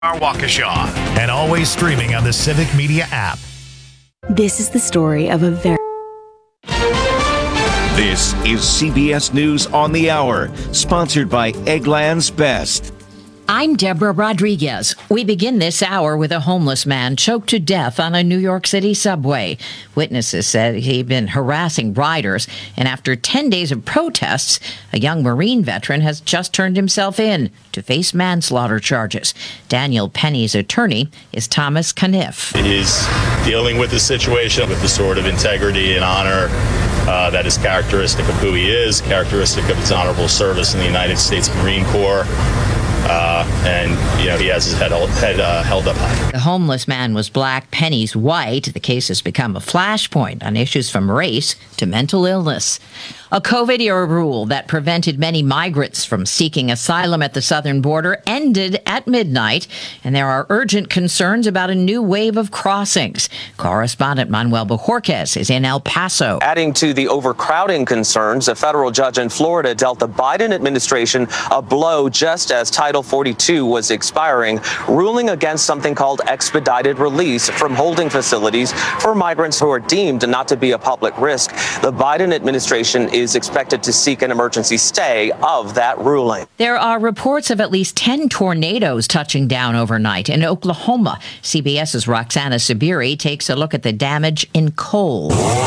Waukesha, and always streaming on the Civic Media app. This is the story of a very... This is CBS News on the Hour, sponsored by Eggland's Best. I'm Deborah Rodriguez. We begin this hour with a homeless man choked to death on a New York City subway. Witnesses said he'd been harassing riders, and after 10 days of protests, a young Marine veteran has just turned himself in to face manslaughter charges. Daniel Penny's attorney is Thomas Caniff. He's dealing with the situation with the sort of integrity and honor that is characteristic of who he is, characteristic of his honorable service in the United States Marine Corps. And, he has his head held up high. The homeless man was black, Penny's white. The case has become a flashpoint on issues from race to mental illness. A COVID-era rule that prevented many migrants from seeking asylum at the southern border ended at midnight, and there are urgent concerns about a new wave of crossings. Correspondent Manuel Bojorquez is in El Paso. Adding to the overcrowding concerns, a federal judge in Florida dealt the Biden administration a blow just as Title 42 was expiring, ruling against something called expedited release from holding facilities for migrants who are deemed not to be a public risk. The Biden administration is expected to seek an emergency stay of that ruling. There are reports of at least 10 tornadoes touching down overnight in Oklahoma. CBS's Roxana Sabiri takes a look at the damage in Cole.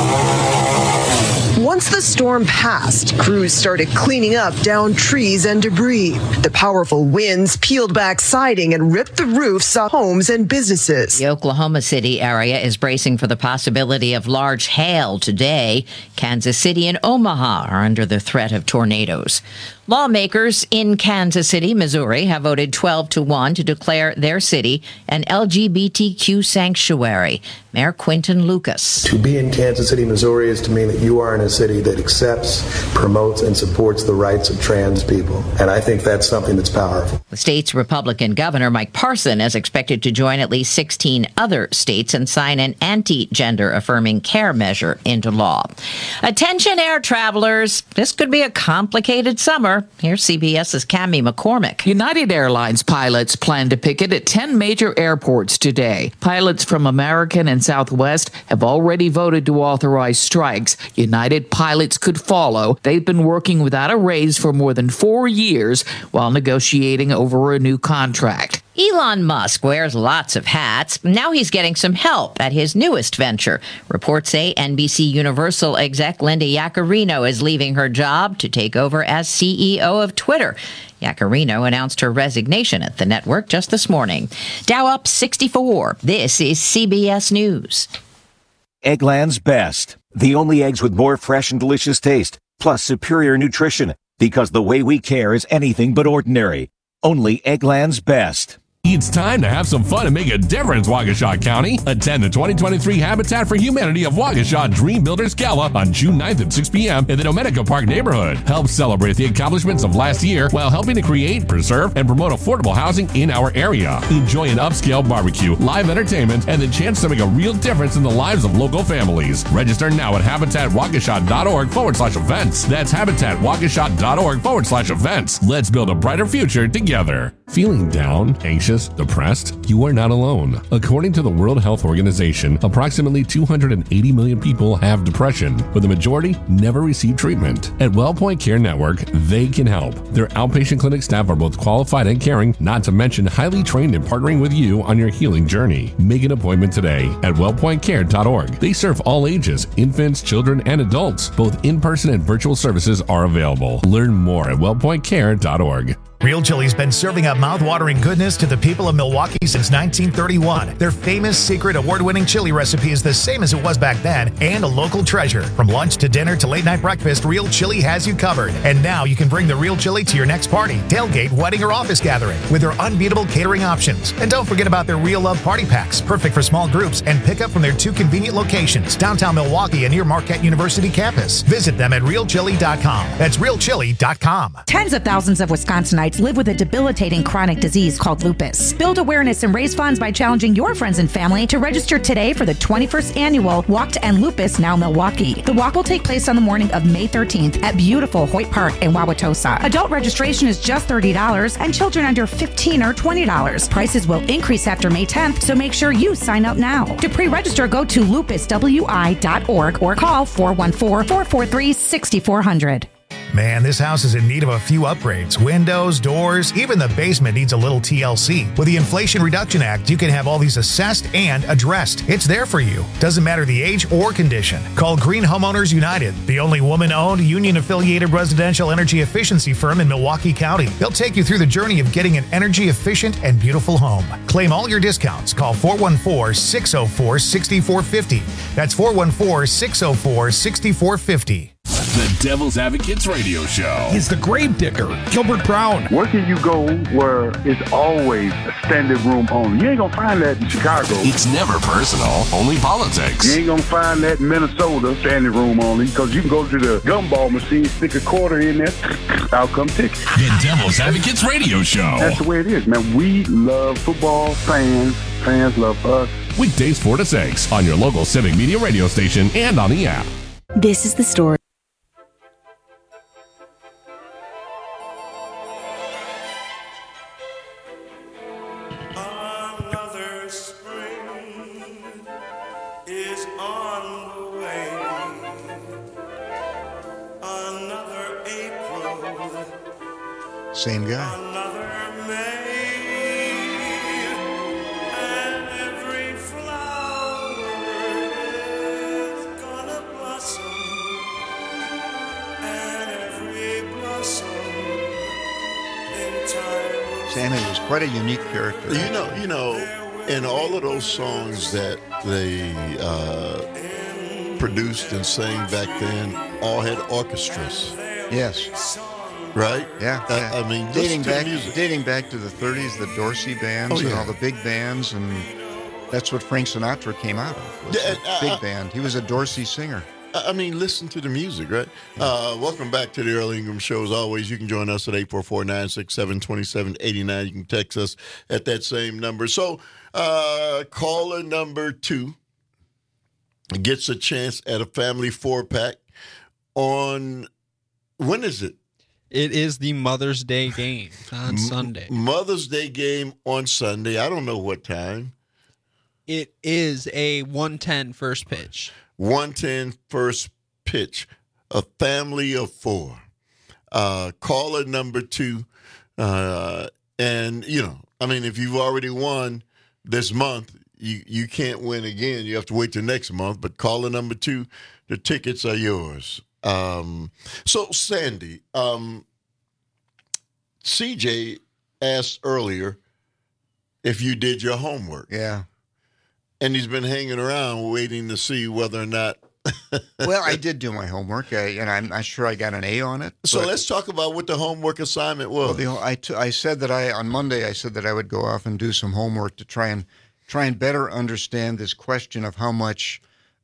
Once the storm passed, crews started cleaning up downed trees and debris. The powerful winds peeled back siding and ripped the roofs of homes and businesses. The Oklahoma City area is bracing for the possibility of large hail today. Kansas City and Omaha are under the threat of tornadoes. Lawmakers in Kansas City, Missouri, have voted 12-1 to declare their city an LGBTQ sanctuary. Mayor Quinton Lucas. To be in Kansas City, Missouri is to mean that you are in a city that accepts, promotes, and supports the rights of trans people. And I think that's something that's powerful. The state's Republican Governor Mike Parson is expected to join at least 16 other states and sign an anti-gender affirming care measure into law. Attention, air travelers. This could be a complicated summer. Here's CBS's Cami McCormick. United Airlines pilots plan to picket at 10 major airports today. Pilots from American and Southwest have already voted to authorize strikes. United pilots could follow. They've been working without a raise for more than 4 years while negotiating over a new contract. Elon Musk wears lots of hats. Now he's getting some help at his newest venture. Reports say NBC Universal exec Linda Yaccarino is leaving her job to take over as CEO of Twitter. Yaccarino announced her resignation at the network just this morning. Dow up 64. This is CBS News. Eggland's Best. The only eggs with more fresh and delicious taste, plus superior nutrition. Because the way we care is anything but ordinary. Only Eggland's Best. It's time to have some fun and make a difference, Waukesha County. Attend the 2023 Habitat for Humanity of Waukesha Dream Builders Gala on June 9th at 6 p.m. in the Domenica Park neighborhood. Help celebrate the accomplishments of last year while helping to create, preserve, and promote affordable housing in our area. Enjoy an upscale barbecue, live entertainment, and the chance to make a real difference in the lives of local families. Register now at habitatwaukesha.org/events. That's habitatwaukesha.org/events. Let's build a brighter future together. Feeling down, anxious, depressed? You are not alone. According to the World Health Organization, approximately 280 million people have depression, but the majority never receive treatment. At WellPoint Care Network, they can help. Their outpatient clinic staff are both qualified and caring, not to mention highly trained in partnering with you on your healing journey. Make an appointment today at wellpointcare.org. They serve all ages, infants, children, and adults. Both in-person and virtual services are available. Learn more at wellpointcare.org. Real Chili's been serving up mouth-watering goodness to the people of Milwaukee since 1931. Their famous secret award-winning chili recipe is the same as it was back then and a local treasure. From lunch to dinner to late-night breakfast, Real Chili has you covered. And now you can bring the Real Chili to your next party, tailgate, wedding, or office gathering with their unbeatable catering options. And don't forget about their Real Love Party Packs, perfect for small groups, and pick up from their 2 convenient locations, downtown Milwaukee and near Marquette University campus. Visit them at realchili.com. That's realchili.com. Tens of thousands of Wisconsinites kids live with a debilitating chronic disease called lupus. Build awareness and raise funds by challenging your friends and family to register today for the 21st annual Walk to End Lupus Now Milwaukee. The walk will take place on the morning of May 13th at beautiful Hoyt Park in Wauwatosa. Adult registration is just $30 and children under 15 are $20. Prices will increase after May 10th, so make sure you sign up now. To pre-register, go to lupuswi.org or call 414-443-6400. Man, this house is in need of a few upgrades. Windows, doors, even the basement needs a little TLC. With the Inflation Reduction Act, you can have all these assessed and addressed. It's there for you. Doesn't matter the age or condition. Call Green Homeowners United, the only woman-owned, union-affiliated residential energy efficiency firm in Milwaukee County. They'll take you through the journey of getting an energy-efficient and beautiful home. Claim all your discounts. Call 414-604-6450. That's 414-604-6450. The Devil's Advocates Radio Show. He's the grave digger, Gilbert Brown. Where can you go where it's always a standing room only? You ain't gonna find that in Chicago. It's never personal, only politics. You ain't gonna find that in Minnesota, standing room only, because you can go to the gumball machine, stick a quarter in there, out come ticket. The Devil's Advocates Radio Show. That's the way it is, man. We love football, fans love us. Weekdays 4 to 6 on your local Civic Media radio station and on the app. This is the story. Same guy. Sammy was quite a unique character. You know, in all of those songs that they produced and sang back then, all had orchestras. Yes. Right? Yeah. I mean, dating back to the 30s, the Dorsey bands and all the big bands, and that's what Frank Sinatra came out of. Was a big band. He was a Dorsey singer. I mean, listen to the music, right? Welcome back to the Earl Ingram Show. As always, you can join us at 844-967-2789. You can text us at that same number. So, caller number 2 gets a chance at a family 4-pack on, when is it? It is the Mother's Day game on Sunday. Mother's Day game on Sunday. I don't know what time. It is a 1:10 first pitch. 1:10 first pitch. A family of 4. Caller number 2. And, you know, I mean, if you've already won this month, you can't win again. You have to wait till next month. But caller number 2, the tickets are yours. So, Sandy, CJ asked earlier if you did your homework. Yeah. And he's been hanging around waiting to see whether or not. Well, I did do my homework, and I'm not sure I got an A on it. So let's talk about what the homework assignment was. Well, I said that on Monday I said that I would go off and do some homework to try and better understand this question of how much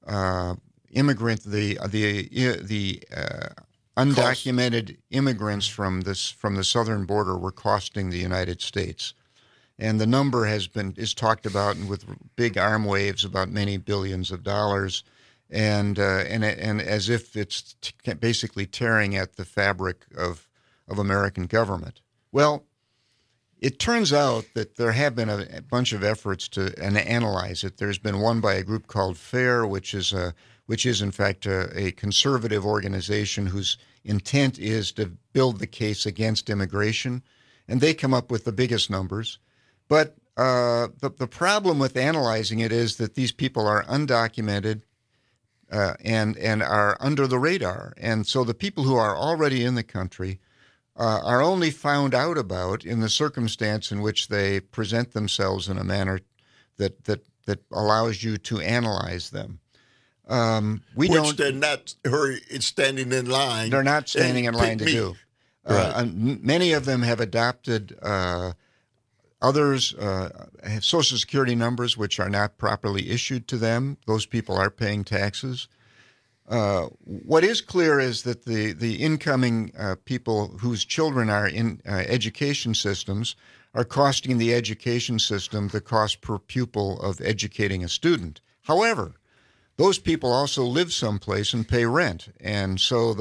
undocumented immigrants from the southern border were costing the United States. And the number is talked about with big arm waves about many billions of dollars, and as if it's basically tearing at the fabric of American government. Well, it turns out that there have been a bunch of efforts to analyze it. There's been one by a group called FAIR, which is in fact a conservative organization whose intent is to build the case against immigration, and they come up with the biggest numbers. But the problem with analyzing it is that these people are undocumented and are under the radar. And so the people who are already in the country are only found out about in the circumstance in which they present themselves in a manner that allows you to analyze them. They're not standing in line. They're not standing in line to do. Right. Many of them have adopted others have Social Security numbers which are not properly issued to them. Those people are paying taxes. What is clear is that the incoming people whose children are in education systems are costing the education system the cost per pupil of educating a student. However, those people also live someplace and pay rent, and so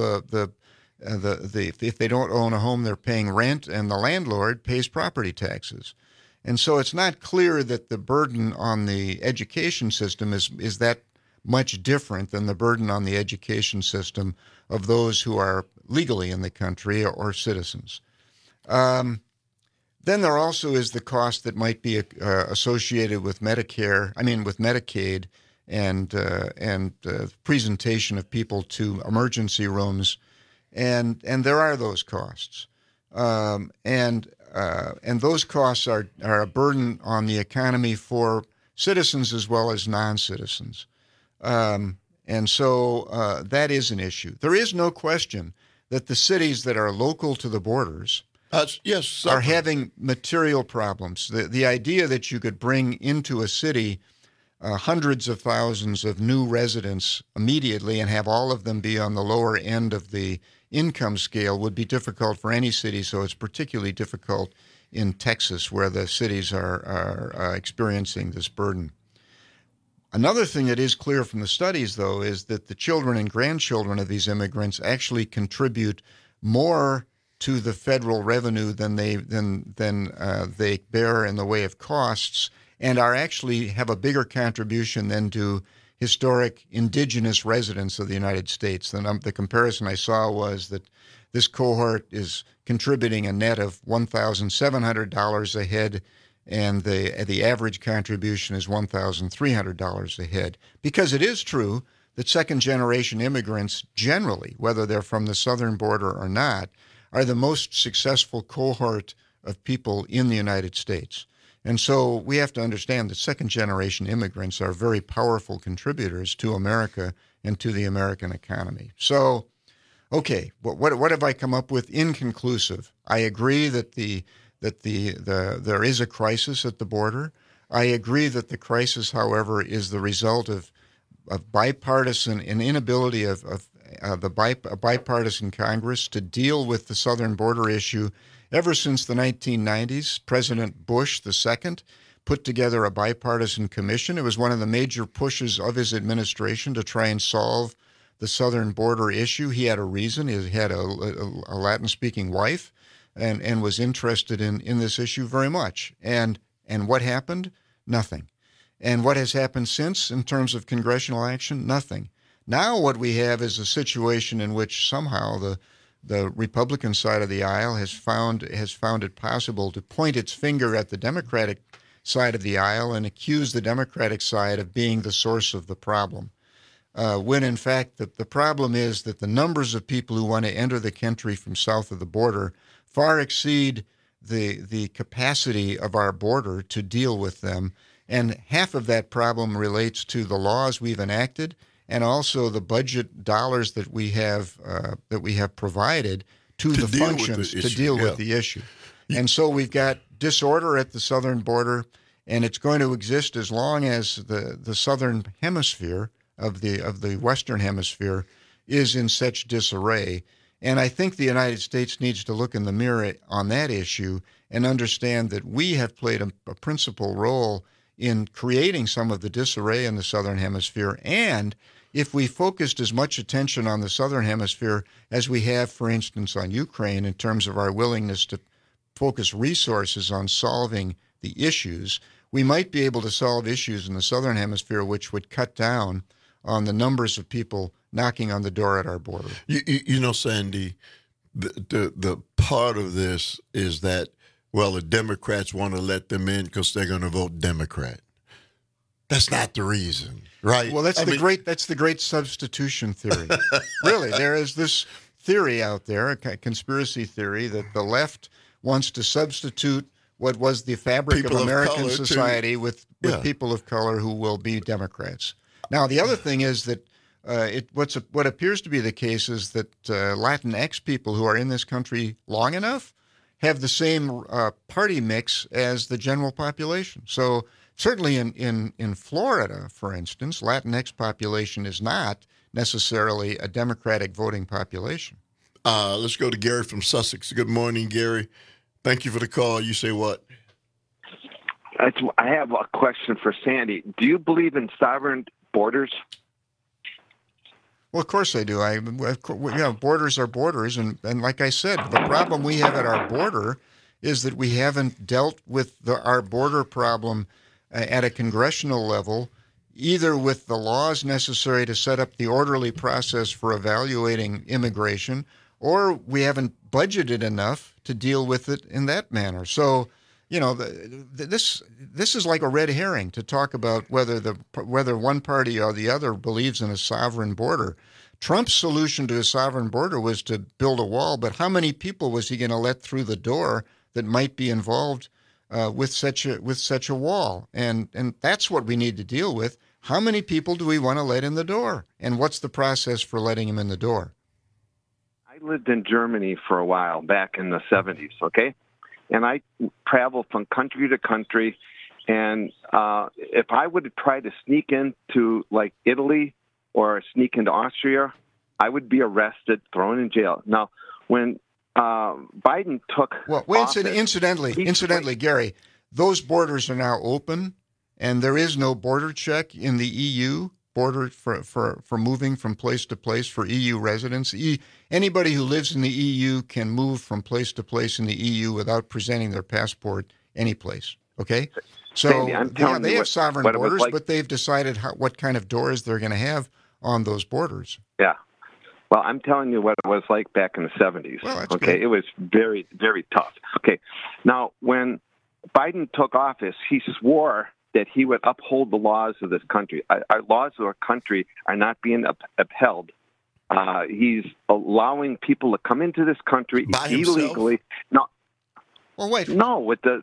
if they don't own a home, they're paying rent, and the landlord pays property taxes. And so it's not clear that the burden on the education system is that much different than the burden on the education system of those who are legally in the country or citizens. Then there also is the cost that might be associated with Medicaid and presentation of people to emergency rooms, and there are those costs, and those costs are a burden on the economy for citizens as well as non-citizens. And so that is an issue. There is no question that the cities that are local to the borders are having material problems. The idea that you could bring into a city hundreds of thousands of new residents immediately and have all of them be on the lower end of the income scale would be difficult for any city, so it's particularly difficult in Texas, where the cities are experiencing this burden. Another thing that is clear from the studies, though, is that the children and grandchildren of these immigrants actually contribute more to the federal revenue than they bear in the way of costs, and have a bigger contribution than do historic indigenous residents of the United States. The comparison I saw was that this cohort is contributing a net of $1,700 a head, and the average contribution is $1,300 a head. Because it is true that second-generation immigrants generally, whether they're from the southern border or not, are the most successful cohort of people in the United States. And so we have to understand that second-generation immigrants are very powerful contributors to America and to the American economy. So, okay, what have I come up with? Inconclusive. I agree that there is a crisis at the border. I agree that the crisis, however, is the result of bipartisan, an inability of a bipartisan Congress to deal with the southern border issue. Ever since the 1990s, President Bush II put together a bipartisan commission. It was one of the major pushes of his administration to try and solve the southern border issue. He had a reason. He had a Latin-speaking wife and was interested in this issue very much. And what happened? Nothing. And what has happened since in terms of congressional action? Nothing. Now what we have is a situation in which somehow the Republican side of the aisle has found it possible to point its finger at the Democratic side of the aisle and accuse the Democratic side of being the source of the problem, when in fact the problem is that the numbers of people who want to enter the country from south of the border far exceed the capacity of our border to deal with them, and half of that problem relates to the laws we've enacted and also the budget dollars that we have provided to the functions to deal with the issue. And so we've got disorder at the southern border, and it's going to exist as long as the southern hemisphere of the western hemisphere is in such disarray. And I think the United States needs to look in the mirror on that issue and understand that we have played a principal role in creating some of the disarray in the southern hemisphere. And if we focused as much attention on the southern hemisphere as we have, for instance, on Ukraine, in terms of our willingness to focus resources on solving the issues, we might be able to solve issues in the southern hemisphere, which would cut down on the numbers of people knocking on the door at our border. You know, Sandy, the part of this is that, well, the Democrats want to let them in because they're going to vote Democrat. That's not the reason, right? Well, that's the great substitution theory. Really, there is this theory out there, a conspiracy theory, that the left wants to substitute what was the fabric of American society with people of color who will be Democrats. Now, the other thing is that what appears to be the case is that Latinx people who are in this country long enough have the same party mix as the general population. So Certainly in Florida, for instance, Latinx population is not necessarily a Democratic voting population. Let's go to Gary from Sussex. Good morning, Gary. Thank you for the call. You say what? I have a question for Sandy. Do you believe in sovereign borders? Well, of course I do. Borders are borders, and like I said, the problem we have at our border is that we haven't dealt with our border problem at a congressional level, either with the laws necessary to set up the orderly process for evaluating immigration, or we haven't budgeted enough to deal with it in that manner. So, this is like a red herring to talk about whether one party or the other believes in a sovereign border. Trump's solution to a sovereign border was to build a wall, but how many people was he going to let through the door that might be involved with such a wall? And that's what we need to deal with. How many people do we want to let in the door? And what's the process for letting them in the door? I lived in Germany for a while back in the 70s, okay? And I traveled from country to country. And if I would try to sneak into, like, Italy or sneak into Austria, I would be arrested, thrown in jail. Now, when Biden took office, incidentally, Gary, those borders are now open, and there is no border check in the EU border for moving from place to place for EU residents. Anybody who lives in the EU can move from place to place in the EU without presenting their passport any place. Okay? So Sandy, they have sovereign borders, but they've decided what kind of doors they're going to have on those borders. Yeah. Well, I'm telling you what it was like back in the 70s. Well, that's okay? good. It was very, very tough. Okay. Now, when Biden took office, he swore that he would uphold the laws of this country. Our laws of our country are not being upheld. He's allowing people to come into this country illegally. No. Well, wait. No, with the.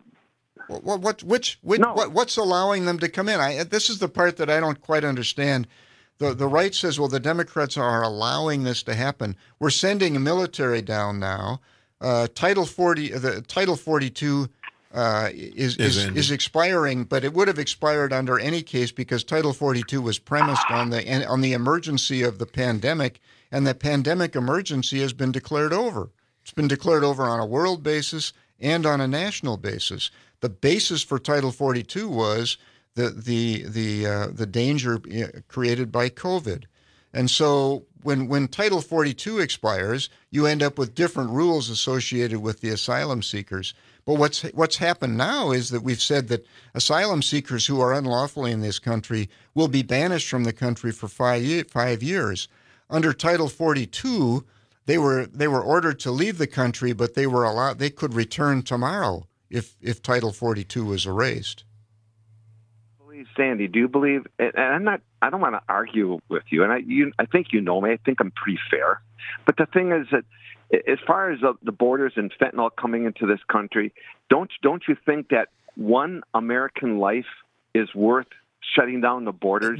What's allowing them to come in? This is the part that I don't quite understand. The right says, well, the Democrats are allowing this to happen. We're sending a military down now. Title 42 is expiring, but it would have expired under any case because Title 42 was premised on the emergency of the pandemic, and the pandemic emergency has been declared over. It's been declared over on a world basis and on a national basis. The basis for Title 42 was the danger created by COVID. And so when Title 42 expires, you end up with different rules associated with the asylum seekers. But what's happened now is that we've said that asylum seekers who are unlawfully in this country will be banished from the country for 5 years. Under Title 42, they were ordered to leave the country, but they could return tomorrow if Title 42 was erased. Sandy, do you believe? And I don't want to argue with you, and I think you know me. I think I'm pretty fair. But the thing is that, as far as the borders and fentanyl coming into this country, don't you think that one American life is worth shutting down the borders?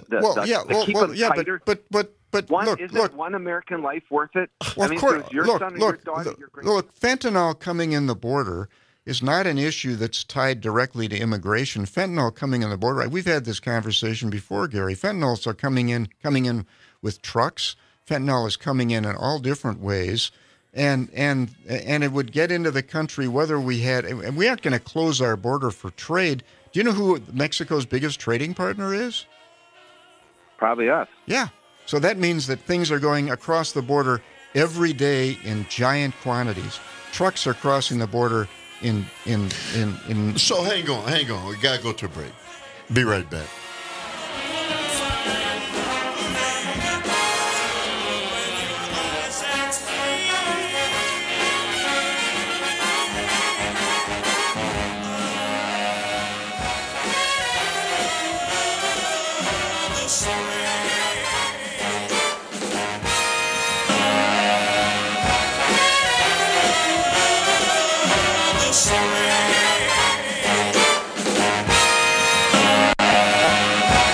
But one American life worth it? Well, of course. Look, fentanyl coming in the border is not an issue that's tied directly to immigration. Fentanyl coming in the border, we've had this conversation before, Gary. Fentanyls are coming in with trucks. Fentanyl is coming in all different ways, and it would get into the country whether we had. And we aren't going to close our border for trade. Do you know who Mexico's biggest trading partner is? Probably us. Yeah. So that means that things are going across the border every day in giant quantities. Trucks are crossing the border in. So hang on. We gotta go to a break. Be right back.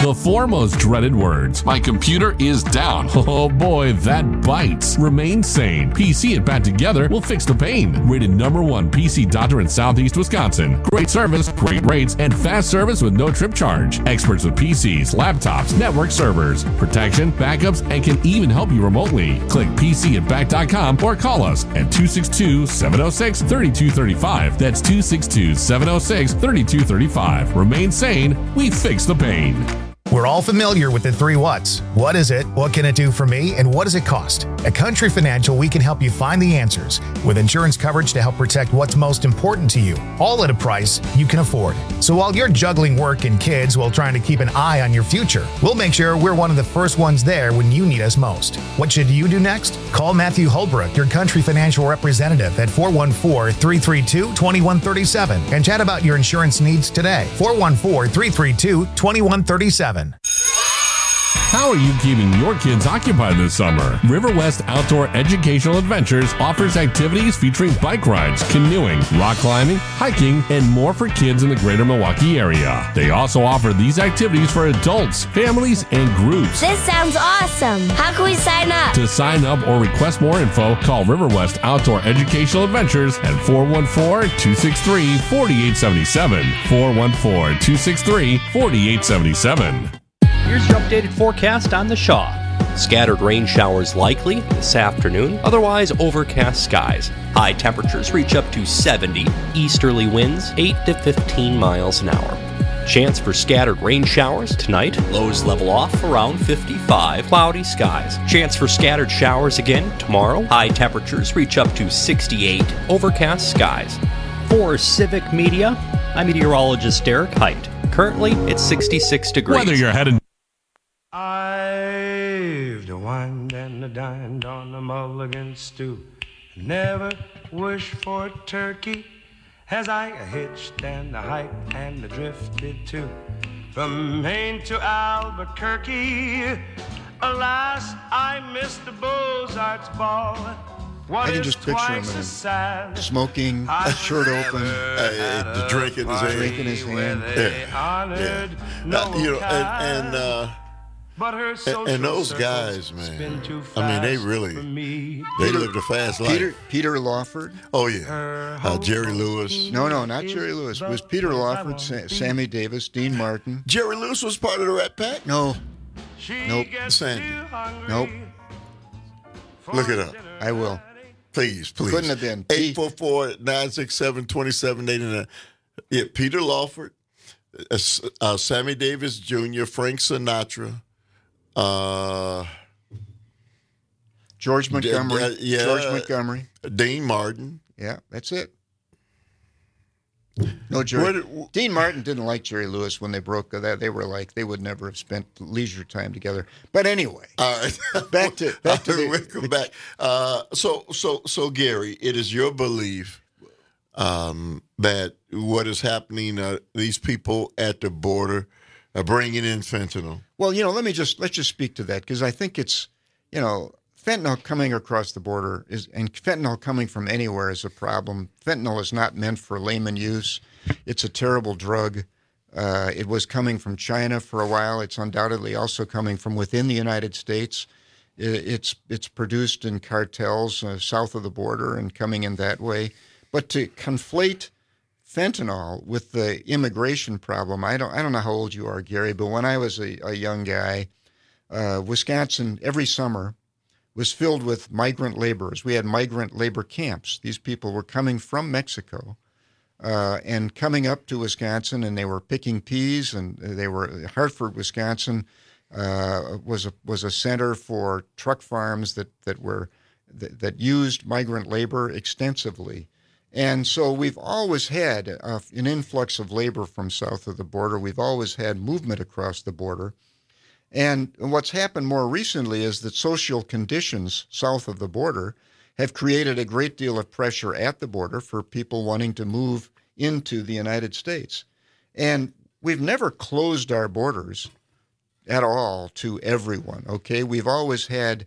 The 4 most dreaded words. My computer is down. Oh boy, that bites. Remain sane. PC and Pat together will fix the pain. Rated #1 PC doctor in Southeast Wisconsin. Great service, great rates, and fast service with no trip charge. Experts with PCs, laptops, network servers, protection, backups, and can even help you remotely. Click PCandBack.com or call us at 262-706-3235. That's 262-706-3235. Remain sane. We fix the pain. We're all familiar with the 3 whats. What is it? What can it do for me? And what does it cost? At Country Financial, we can help you find the answers with insurance coverage to help protect what's most important to you, all at a price you can afford. So while you're juggling work and kids while trying to keep an eye on your future, we'll make sure we're one of the first ones there when you need us most. What should you do next? Call Matthew Holbrook, your Country Financial representative, at 414-332-2137 and chat about your insurance needs today. 414-332-2137. How are you keeping your kids occupied this summer? River West Outdoor Educational Adventures offers activities featuring bike rides, canoeing, rock climbing, hiking, and more for kids in the greater Milwaukee area. They also offer these activities for adults, families, and groups. This sounds awesome. How can we sign up? To sign up or request more info, call River West Outdoor Educational Adventures at 414-263-4877. 414-263-4877. Here's your updated forecast on the Shaw. Scattered rain showers likely this afternoon, otherwise overcast skies. High temperatures reach up to 70, easterly winds 8 to 15 miles an hour. Chance for scattered rain showers tonight, lows level off around 55, cloudy skies. Chance for scattered showers again tomorrow, high temperatures reach up to 68, overcast skies. For Civic Media, I'm meteorologist Derek Height. Currently, it's 66 degrees. Whether you're heading... I've wined and dined on a mulligan stew. Never wish for turkey as I hitched and I hiked and I drifted too. From Maine to Albuquerque, alas, I missed the Beaux-Arts ball. I can just picture him smoking, shirt open, the drink in his hand. Drink in his hand. And those guys, man, I mean, they lived a fast life. Peter Lawford. Oh, yeah. Jerry Lewis. No, not Jerry Lewis. It was Peter Lawford, Sammy Davis, Dean Martin. Jerry Lewis was part of the Rat Pack? No. Nope. Sandy. Nope. Look it up. I will. Please. Couldn't have been. 844-967-2789. Yeah, Peter Lawford, Sammy Davis Jr., Frank Sinatra, George Montgomery. George Montgomery. Dean Martin. Yeah, that's it. No, Dean Martin didn't like Jerry Lewis when they broke that. They were like, they would never have spent leisure time together. But anyway, all right. back to welcome back. So Gary, it is your belief that what is happening, these people at the border are bringing in fentanyl. Well, let's just speak to that, because I think it's, fentanyl coming across the border and fentanyl coming from anywhere is a problem. Fentanyl is not meant for layman use. It's a terrible drug. It was coming from China for a while. It's undoubtedly also coming from within the United States. It's produced in cartels south of the border and coming in that way. But to conflate fentanyl with the immigration problem, I don't know how old you are, Gary, but when I was a young guy, Wisconsin every summer was filled with migrant laborers. We had migrant labor camps. These people were coming from Mexico and coming up to Wisconsin, and they were picking peas, and Hartford, Wisconsin was a center for truck farms that used migrant labor extensively. And so we've always had an influx of labor from south of the border. We've always had movement across the border. And what's happened more recently is that social conditions south of the border have created a great deal of pressure at the border for people wanting to move into the United States. And we've never closed our borders at all to everyone, okay? We've always had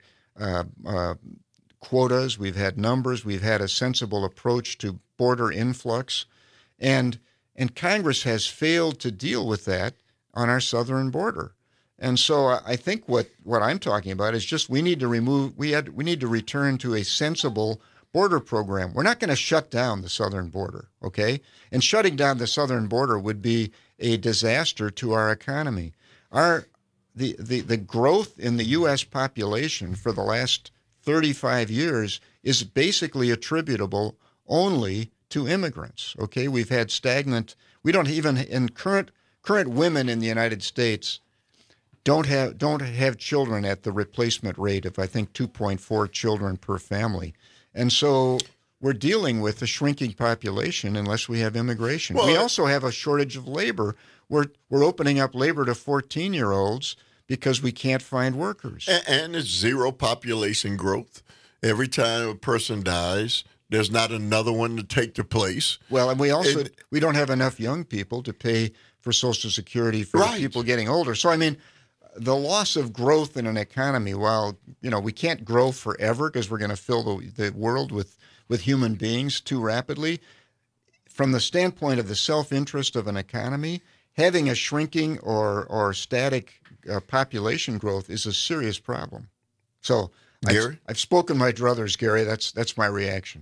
quotas, we've had numbers, we've had a sensible approach to border influx, and Congress has failed to deal with that on our southern border. And so I think what I'm talking about is just we need to return to a sensible border program. We're not going to shut down the southern border, okay? And shutting down the southern border would be a disaster to our economy. The growth in the U.S. population for the last 35 years is basically attributable only to immigrants, okay? We've had stagnant, we don't even, in current women in the United States don't have children at the replacement rate of, I think, 2.4 children per family. And so we're dealing with a shrinking population unless we have immigration. Well, we also have a shortage of labor. We're opening up labor to 14-year-olds because we can't find workers. And it's zero population growth. Every time a person dies, there's not another one to take their place. Well, and we don't have enough young people to pay for Social Security for people getting older. So, I mean, the loss of growth in an economy, while, we can't grow forever because we're going to fill the world with human beings too rapidly, from the standpoint of the self-interest of an economy, having a shrinking or static population growth is a serious problem. So, Gary? I've spoken my druthers, Gary. That's my reaction.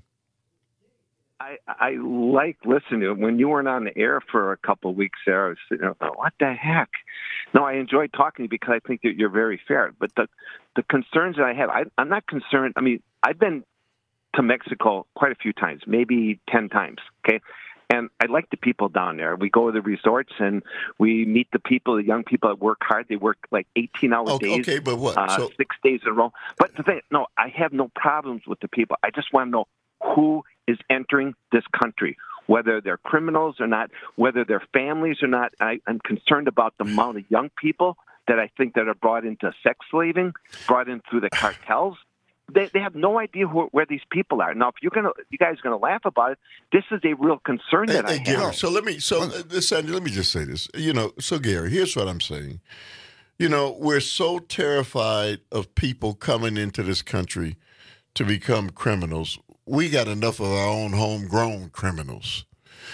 I like listening to it. When you weren't on the air for a couple of weeks there, I was sitting there, what the heck? No, I enjoyed talking to you because I think that you're very fair. But the concerns that I have, I'm not concerned. I mean, I've been to Mexico quite a few times, maybe 10 times, okay? And I like the people down there. We go to the resorts and we meet the people, the young people that work hard. They work like 18-hour days. Okay, but what? 6 days in a row. But the thing, no, I have no problems with the people. I just want to know who is entering this country, whether they're criminals or not, whether they're families or not. I'm concerned about the amount of young people that I think that are brought into sex slaving, brought in through the cartels. They have no idea where these people are. Now, if you guys are going to laugh about it, this is a real concern that I have. Gary, let me just say this. So Gary, here's what I'm saying. We're so terrified of people coming into this country to become criminals. We got enough of our own homegrown criminals.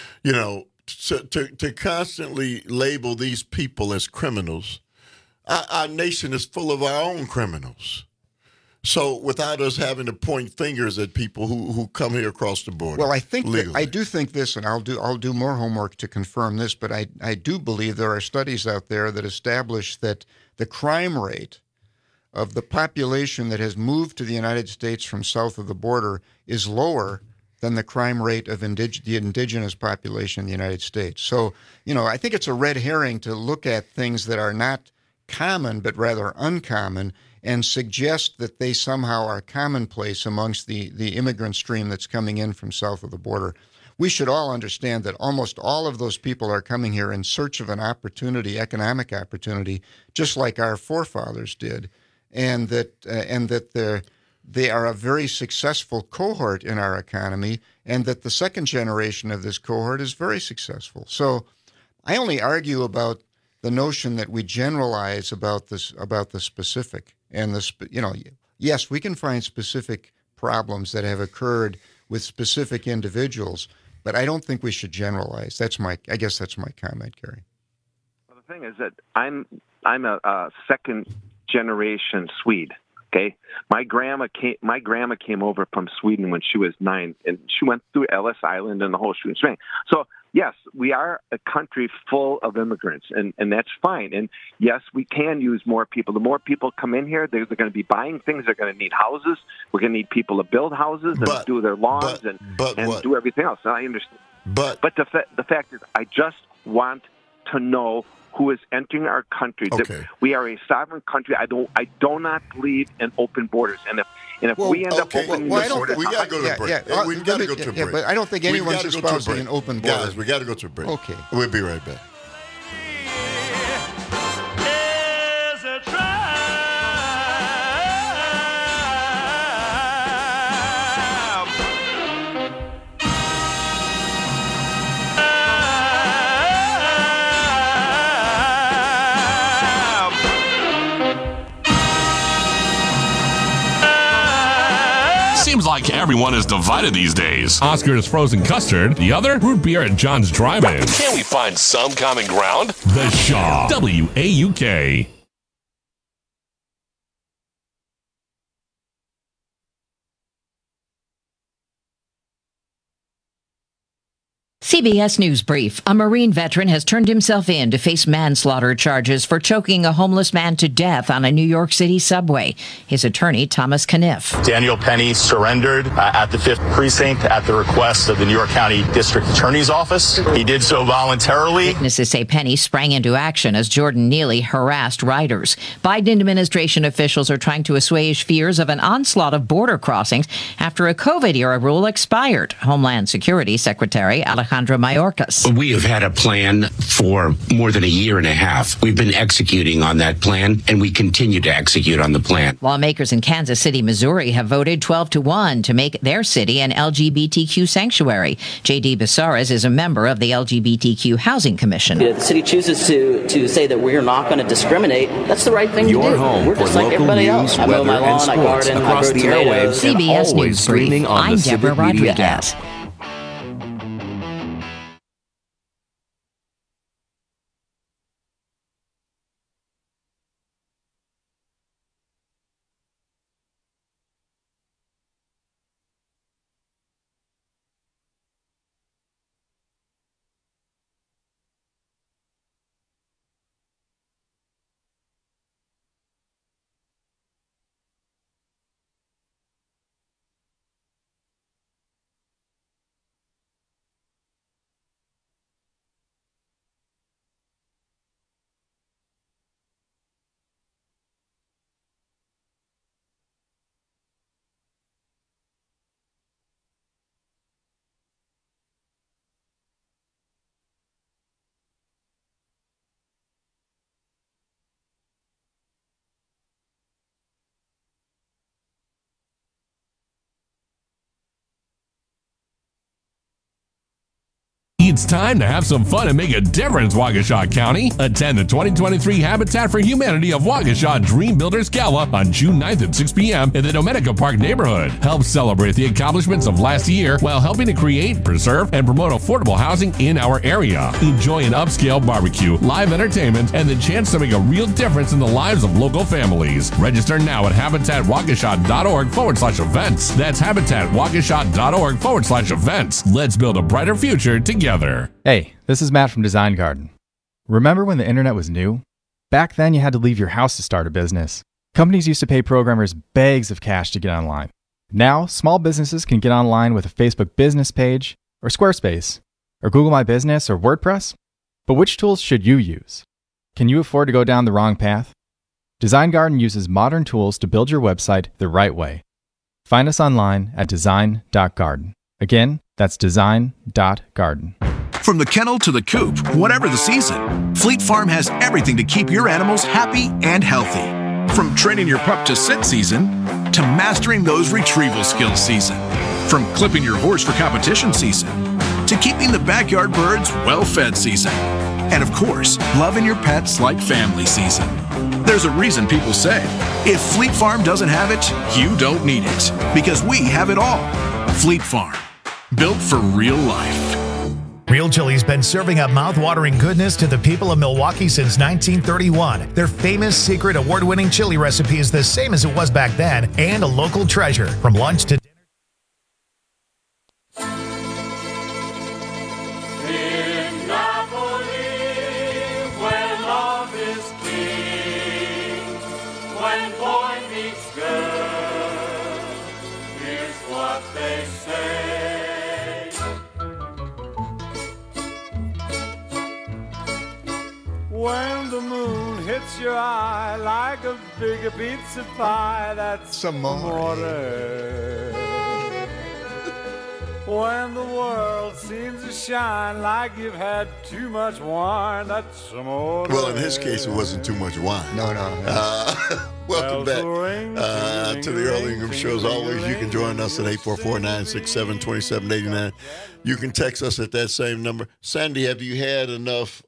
To constantly label these people as criminals, our nation is full of our own criminals. So without us having to point fingers at people who come here across the border. Well, I do think this, and I'll do more homework to confirm this, but I do believe there are studies out there that establish that the crime rate of the population that has moved to the United States from south of the border is lower than the crime rate of the indigenous population in the United States. So, I think it's a red herring to look at things that are not common but rather uncommon and suggest that they somehow are commonplace amongst the immigrant stream that's coming in from south of the border. We should all understand that almost all of those people are coming here in search of an opportunity, economic opportunity, just like our forefathers did, and that they are a very successful cohort in our economy, and that the second generation of this cohort is very successful. So I only argue about the notion that we generalize about the specific. And yes, we can find specific problems that have occurred with specific individuals, but I don't think we should generalize. I guess that's my comment, Gary. Well, the thing is that I'm a second generation Swede. Okay, my grandma came over from Sweden when she was 9, and she went through Ellis Island and the whole shebang. So yes, we are a country full of immigrants, and that's fine. And yes, we can use more people. The more people come in here, they're going to be buying things. They're going to need houses. We're going to need people to build houses and do their lawns and do everything else. And I understand. But the fact is, I just want to know who is entering our country. Okay. We are a sovereign country. I do not believe in open borders. And if we end up opening the borders, we got to go to a break. We got to go to a break. But I don't think anyone's espousing an open border. Guys, we got to go to a break. Okay. We'll be right back. Seems like everyone is divided these days. Oscar's frozen custard, the other root beer at John's Drive-In. Can't we find some common ground? The Shaw, WAUK. CBS News Brief. A Marine veteran has turned himself in to face manslaughter charges for choking a homeless man to death on a New York City subway. His attorney, Thomas Caniff. Daniel Penny surrendered at the 5th Precinct at the request of the New York County District Attorney's Office. He did so voluntarily. Witnesses say Penny sprang into action as Jordan Neely harassed riders. Biden administration officials are trying to assuage fears of an onslaught of border crossings after a COVID-era rule expired. Homeland Security Secretary Alejandro Mayorkas. We have had a plan for more than a year and a half. We've been executing on that plan, and we continue to execute on the plan. Lawmakers in Kansas City, Missouri have voted 12-1 to make their city an LGBTQ sanctuary. J.D. Besares is a member of the LGBTQ Housing Commission. If the city chooses to say that we're not going to discriminate, that's the right thing to do. We're just like everybody else. I mow my lawn, I garden, I grow tomatoes. CBS News Brief. I'm Deborah Rodriguez. It's time to have some fun and make a difference, Waukesha County. Attend the 2023 Habitat for Humanity of Waukesha Dream Builders Gala on June 9th at 6 p.m. in the Dominica Park neighborhood. Help celebrate the accomplishments of last year while helping to create, preserve, and promote affordable housing in our area. Enjoy an upscale barbecue, live entertainment, and the chance to make a real difference in the lives of local families. Register now at habitatwaukesha.org/events. That's habitatwaukesha.org/events. Let's build a brighter future together. Hey, this is Matt from Design Garden. Remember when the internet was new? Back then, you had to leave your house to start a business. Companies used to pay programmers bags of cash to get online. Now, small businesses can get online with a Facebook business page, or Squarespace, or Google My Business, or WordPress. But which tools should you use? Can you afford to go down the wrong path? Design Garden uses modern tools to build your website the right way. Find us online at design.garden. Again, that's design.garden. From the kennel to the coop, whatever the season, Fleet Farm has everything to keep your animals happy and healthy. From training your pup to sit season, to mastering those retrieval skills season. From clipping your horse for competition season, to keeping the backyard birds well-fed season. And of course, loving your pets like family season. There's a reason people say, if Fleet Farm doesn't have it, you don't need it. Because we have it all. Fleet Farm, built for real life. Real Chili's been serving up mouth-watering goodness to the people of Milwaukee since 1931. Their famous secret award-winning chili recipe is the same as it was back then and a local treasure. From lunch to dinner. In Napoli, where love is king, when boy meets girl, here's what they say. When the moon hits your eye like a big pizza pie, that's amore. When the world seems to shine like you've had too much wine, that's amore. Well, in his case, it wasn't too much wine. No. Welcome back to the Early Ingham Show. As always, you can join us at 844-967-2789. You can text us at that same number. Sandy, have you had enough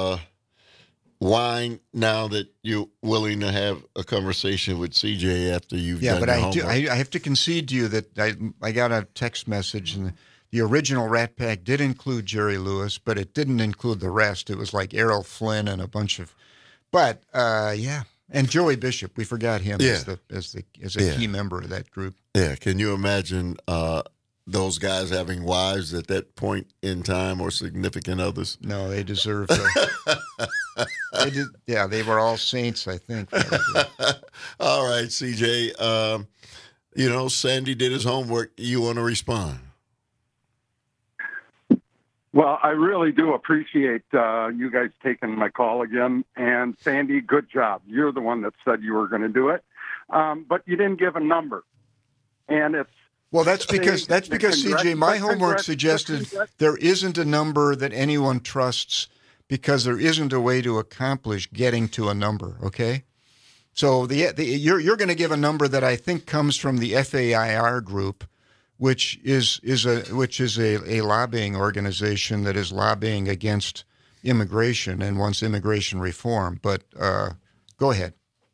wine now that you're willing to have a conversation with CJ after you've done your homework? I have to concede to you that I got a text message, and the original Rat Pack did include Jerry Lewis, but it didn't include the rest. It was like Errol Flynn and a bunch of, but yeah, and Joey Bishop. We forgot him as a key member of that group. Yeah, can you imagine those guys having wives at that point in time or significant others? No, they deserve they were all saints, I think. All right, CJ. Sandy did his homework. You want to respond? Well, I really do appreciate you guys taking my call again. And Sandy, good job. You're the one that said you were going to do it, but you didn't give a number. And it's that's because CJ, my homework suggested there isn't a number that anyone trusts because there isn't a way to accomplish getting to a number. Okay, so you're going to give a number that I think comes from the FAIR group, which is a lobbying organization that is lobbying against immigration and wants immigration reform. But go ahead.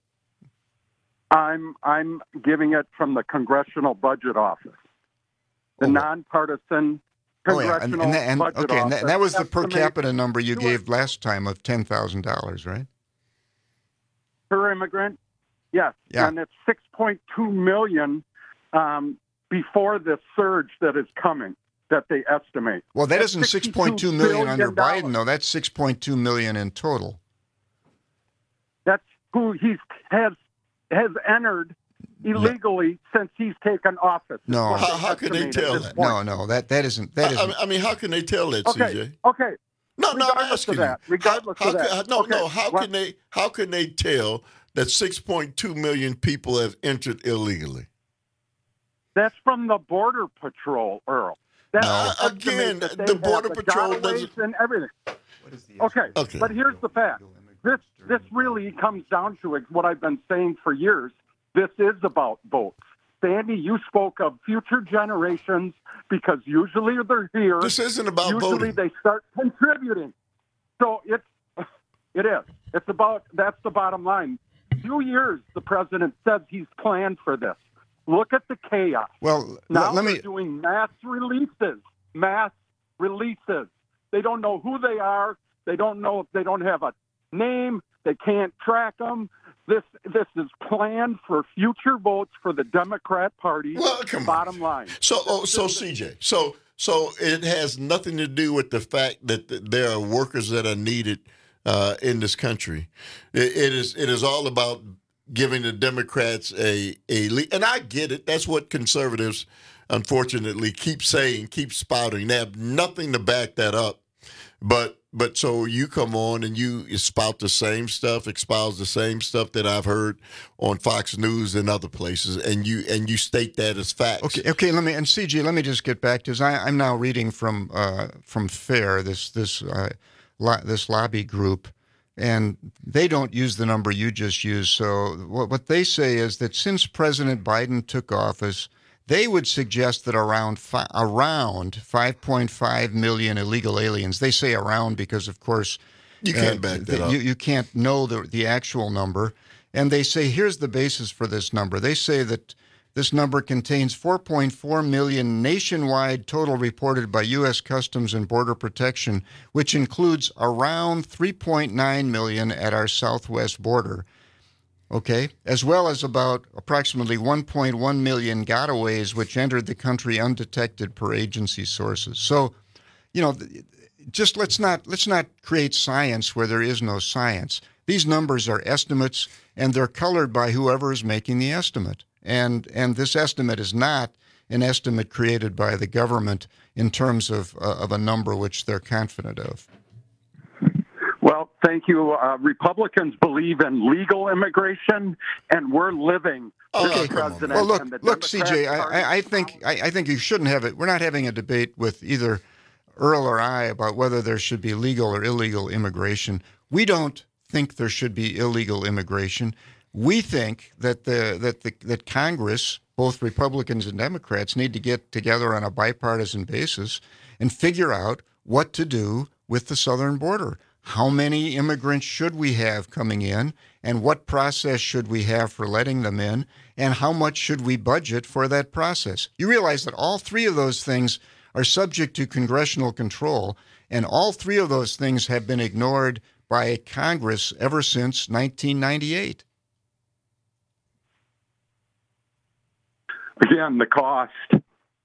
I'm giving it from the Congressional Budget Office, the nonpartisan Congressional Budget Office. And that was the per capita number you gave last time of $10,000, right? Per immigrant, yes. Yeah. And it's 6.2 million before the surge that is coming that they estimate. Well, that isn't 6.2 million under Biden, though. That's 6.2 million in total. That's who he has entered illegally since he's taken office. No, how can they tell that? No, that isn't. I mean, how can they tell that, CJ? Okay. No, I'm asking you. Regardless of that. How can they tell that 6.2 million people have entered illegally? That's from the Border Patrol, Earl. Again, the Border Patrol doesn't. And everything. Okay, but here's the fact. This really comes down to what I've been saying for years. This is about votes. Sandy, you spoke of future generations because usually they're here. This isn't about voting. Usually they start contributing. So it is. It's about, that's the bottom line. 2 years the president says he's planned for this. Look at the chaos. Well, now they're doing mass releases. They don't know who they are. They don't know. They don't have a name. They can't track them. This is planned for future votes for the Democrat Party. Well, bottom line. So CJ, so it has nothing to do with the fact that there are workers that are needed in this country. It is all about giving the Democrats a lead. And I get it. That's what conservatives, unfortunately, keep saying, keep spouting. They have nothing to back that up. But so you come on and you espouse the same stuff that I've heard on Fox News and other places, and you state that as facts. Okay. Let me just get back to this. I'm now reading from FAIR, this lobby group, and they don't use the number you just used. So what they say is that since President Biden took office, they would suggest that around 5.5 million illegal aliens. They say around because, of course, you can't back that up. You can't know the actual number. And they say, here's the basis for this number. They say that this number contains 4.4 million nationwide total reported by U.S. Customs and Border Protection, which includes around 3.9 million at our southwest border. Okay, as well as about approximately 1.1 million gotaways which entered the country undetected per agency sources. So, just let's not create science where there is no science. These numbers are estimates, and they're colored by whoever is making the estimate. And this estimate is not an estimate created by the government in terms of a number which they're confident of. Well, thank you. Republicans believe in legal immigration, and we're living. Okay. Well, look, CJ. I think you shouldn't have it. We're not having a debate with either Earl or I about whether there should be legal or illegal immigration. We don't think there should be illegal immigration. We think that Congress, both Republicans and Democrats, need to get together on a bipartisan basis and figure out what to do with the southern border. How many immigrants should we have coming in, and what process should we have for letting them in, and how much should we budget for that process? You realize that all three of those things are subject to congressional control, and all three of those things have been ignored by Congress ever since 1998. Again, the cost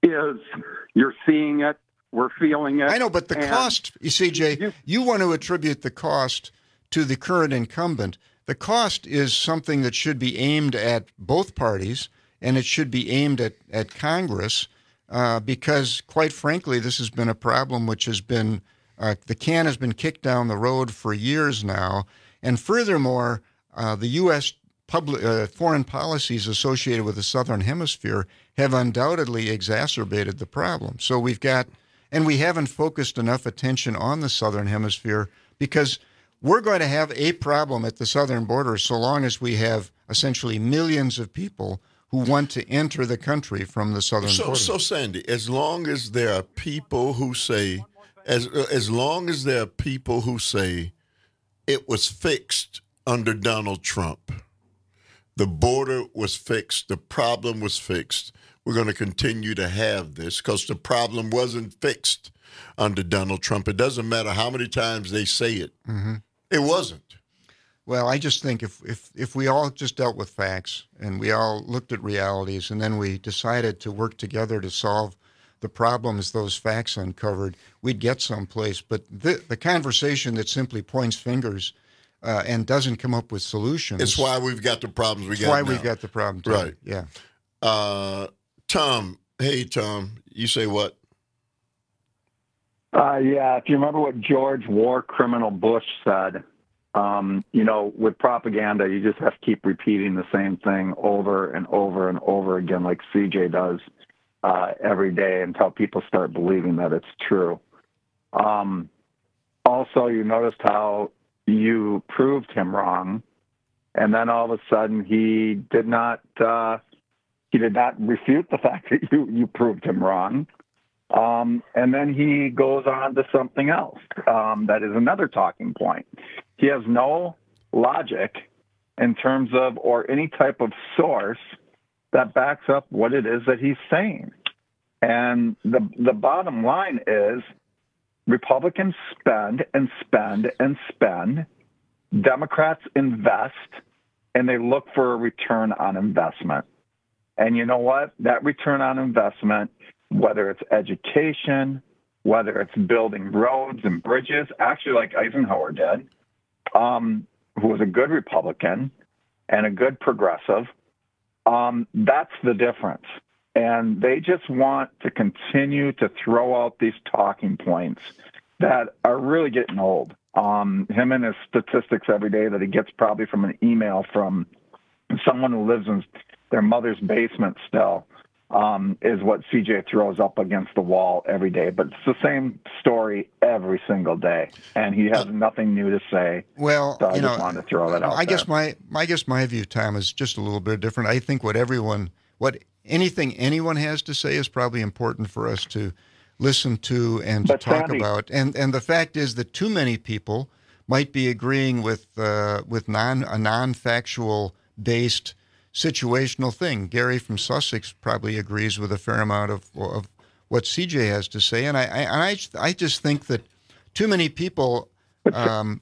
is you're seeing it, we're feeling it. I know, but the cost, you see, Jay, you want to attribute the cost to the current incumbent. The cost is something that should be aimed at both parties, and it should be aimed at Congress, because, quite frankly, this has been a problem which has been, the can has been kicked down the road for years now. And furthermore, the U.S. Foreign policies associated with the Southern Hemisphere have undoubtedly exacerbated the problem. So we haven't focused enough attention on the Southern Hemisphere, because we're going to have a problem at the southern border so long as we have essentially millions of people who want to enter the country from the southern border. So, Sandy, as long as there are people who say, as long as there are people who say it was fixed under Donald Trump, the border was fixed, the problem was fixed, we're going to continue to have this because the problem wasn't fixed under Donald Trump. It doesn't matter how many times they say it. Mm-hmm. It wasn't. Well, I just think if we all just dealt with facts and we all looked at realities and then we decided to work together to solve the problems those facts uncovered, we'd get someplace. But the conversation that simply points fingers and doesn't come up with solutions. It's why we've got the problems we got now. It's why we've got the problem too. Right. Yeah. Tom, hey, Tom, you say what? Yeah, if you remember what George War Criminal Bush said, with propaganda, you just have to keep repeating the same thing over and over and over again, like CJ does every day, until people start believing that it's true. Also, you noticed how you proved him wrong, and then all of a sudden he did not refute the fact that you proved him wrong. And then he goes on to something else. That is another talking point. He has no logic in terms of, or any type of source that backs up what it is that he's saying. And the bottom line is Republicans spend and spend and spend. Democrats invest, and they look for a return on investment. And you know what? That return on investment, whether it's education, whether it's building roads and bridges, actually like Eisenhower did, who was a good Republican and a good progressive, that's the difference. And they just want to continue to throw out these talking points that are really getting old. Him and his statistics every day that he gets probably from an email from someone who lives in their mother's basement still, is what CJ throws up against the wall every day. But it's the same story every single day, and he has nothing new to say. Well, so I just wanted to throw that out there. I guess my view, Tom, is just a little bit different. I think anything anyone has to say is probably important for us to listen to and to talk about. And the fact is that too many people might be agreeing with a non-factual based situational thing. Gary from Sussex probably agrees with a fair amount of what CJ has to say, and I just think that too many people are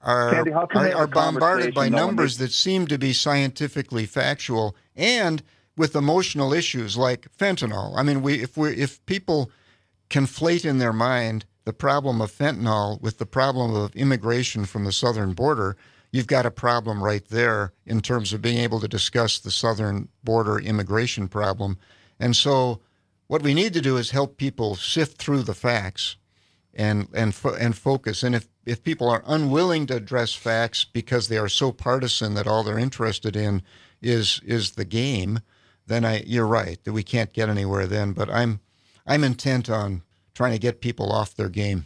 bombarded by numbers that seem to be scientifically factual and with emotional issues like fentanyl. I mean, if people conflate in their mind the problem of fentanyl with the problem of immigration from the southern border, you've got a problem right there in terms of being able to discuss the southern border immigration problem. And so what we need to do is help people sift through the facts and focus. And if people are unwilling to address facts because they are so partisan that all they're interested in is the game, then you're right, that we can't get anywhere then. But I'm intent on trying to get people off their game.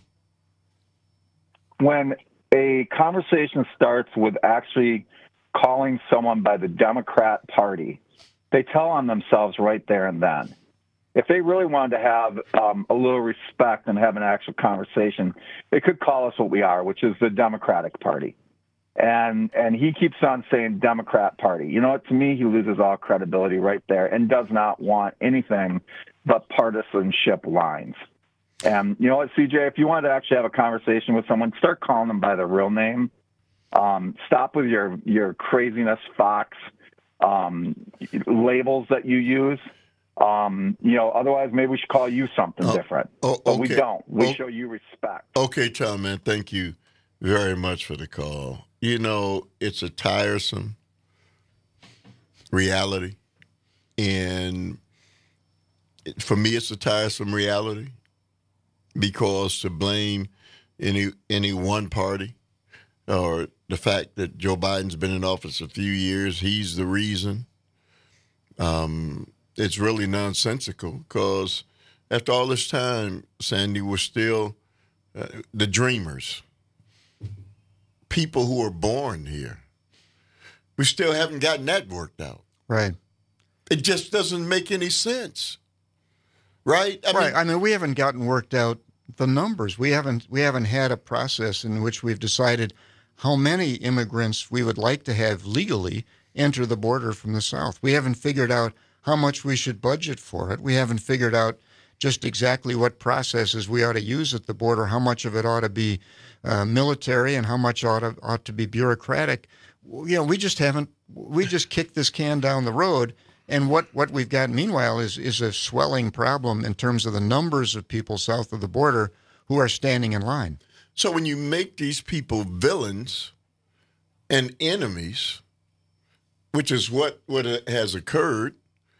When a conversation starts with actually calling someone by the Democrat Party, they tell on themselves right there and then. If they really wanted to have a little respect and have an actual conversation, they could call us what we are, which is the Democratic Party. And he keeps on saying Democrat Party. You know what? To me, he loses all credibility right there and does not want anything but partisanship lines. And you know what, CJ, if you wanted to actually have a conversation with someone, start calling them by their real name. Stop with your craziness, Fox labels that you use. Otherwise maybe we should call you something different. But we don't. We show you respect. Okay, Tom, man, thank you very much for the call. It's a tiresome reality. And for me, it's a tiresome reality because to blame any one party or the fact that Joe Biden's been in office a few years, he's the reason. It's really nonsensical because after all this time, Sandy, we're still the dreamers, people who are born here. We still haven't gotten that worked out. Right. It just doesn't make any sense. Right? I mean, we haven't gotten worked out the numbers. We haven't had a process in which we've decided how many immigrants we would like to have legally enter the border from the south. We haven't figured out how much we should budget for it. We haven't figured out just exactly what processes we ought to use at the border, how much of it ought to be military and how much ought to be bureaucratic. We just haven't. We just kicked this can down the road. And what we've got meanwhile is a swelling problem in terms of the numbers of people south of the border who are standing in line. So when you make these people villains and enemies, which is what has occurred,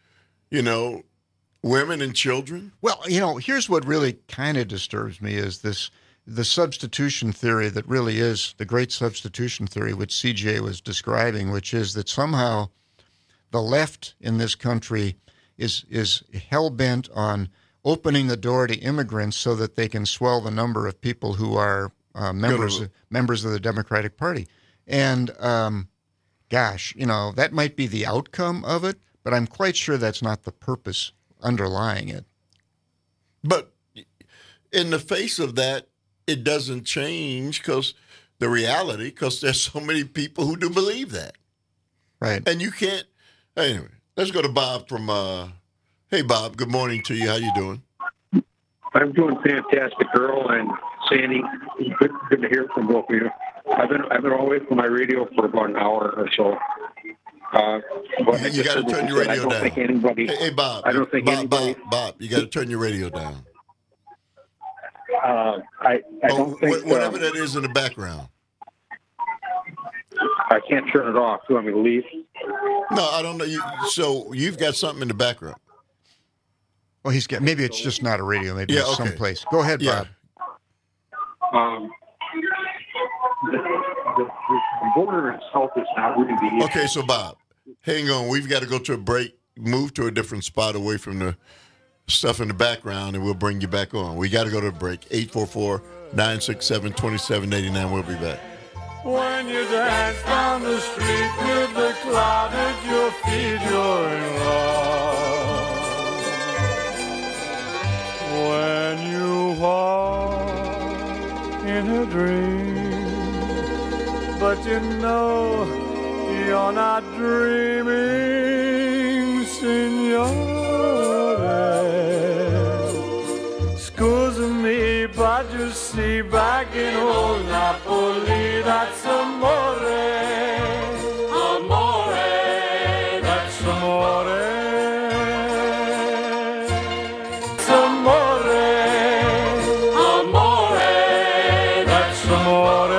women and children. Well, here's what really kind of disturbs me is the substitution theory that really is the great substitution theory, which CJ was describing, which is that somehow the left in this country is hell-bent on opening the door to immigrants so that they can swell the number of people who are members of the Democratic Party. And, that might be the outcome of it, but I'm quite sure that's not the purpose underlying it. But in the face of that, it doesn't change because there's so many people who do believe that. Right. And you can't. Anyway, let's go to Bob from, hey, Bob, good morning to you. How you doing? I'm doing fantastic, Earl and Sandy. Good to hear from both of you. I've been away from my radio for about an hour or so. You got to turn your radio down. I don't think anybody. Hey, Bob. I don't think anybody. Bob, you got to turn your radio down. I don't think whatever that is in the background. I can't turn it off. Do you want me to leave? No, I don't know. So you've got something in the background. Well, maybe it's just not a radio. Maybe it's someplace. Go ahead, Bob. The border itself is not really the issue. Okay, so Bob, hang on. We've got to go to a break, move to a different spot away from the stuff in the background, and we'll bring you back on. We got to go to a break. 844-967-2789. We'll be back. When you dance down the street with the cloud at your feet, you're in love. When you walk in a dream, but you know you're not dreaming, signore. Scusa me, but you see, back in old Napoli, that's amore. Amore, that's amore. It's amore. Amore, that's amore.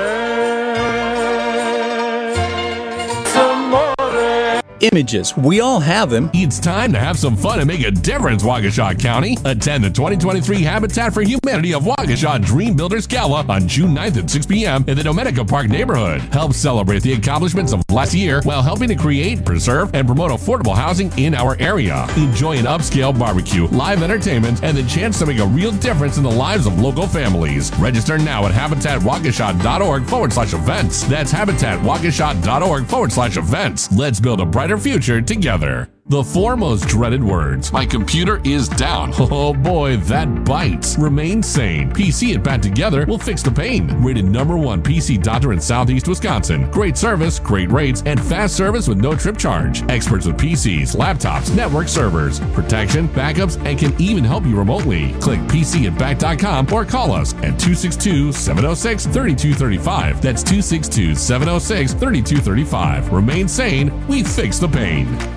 It's amore. Images. We all have them. It's time to have some fun and make a difference, Waukesha County. Attend the 2023 Habitat for Humanity of Waukesha Dream Builders Gala on June 9th at 6 p.m. in the Dominica Park neighborhood. Help celebrate the accomplishments of last year while helping to create, preserve, and promote affordable housing in our area. Enjoy an upscale barbecue, live entertainment, and the chance to make a real difference in the lives of local families. Register now at habitatwaukesha.org/events. That's habitatwaukesha.org/events. Let's build a brighter future together. The four most dreaded words. My computer is down. Oh boy, that bites. Remain sane. PC and Bat Together will fix the pain. Rated #1 PC doctor in Southeast Wisconsin. Great service, great rates, and fast service with no trip charge. Experts with PCs, laptops, network servers, protection, backups, and can even help you remotely. Click PCandBat.com or call us at 262-706-3235. That's 262-706-3235. Remain sane. We fix the pain.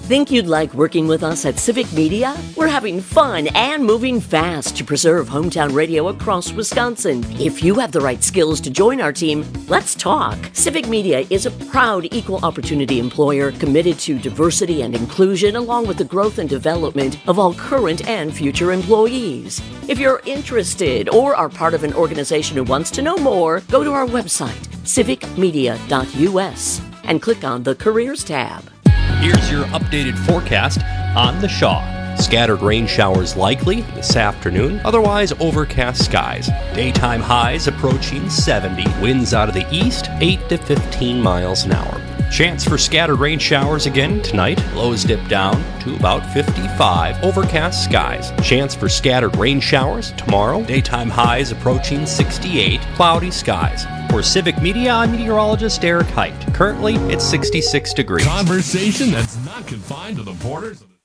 Think you'd like working with us at Civic Media? We're having fun and moving fast to preserve hometown radio across Wisconsin. If you have the right skills to join our team, let's talk. Civic Media is a proud equal opportunity employer committed to diversity and inclusion along with the growth and development of all current and future employees. If you're interested or are part of an organization who wants to know more, go to our website, civicmedia.us, and click on the Careers tab. Here's your updated forecast on the Shaw. Scattered rain showers likely this afternoon, otherwise overcast skies. Daytime highs approaching 70. Winds out of the east, 8 to 15 miles an hour. Chance for scattered rain showers again tonight. Lows dip down to about 55. Overcast skies. Chance for scattered rain showers tomorrow. Daytime highs approaching 68. Cloudy skies. For Civic Media, I'm meteorologist Eric Height. Currently, it's 66 degrees. Conversation that's not confined to the borders of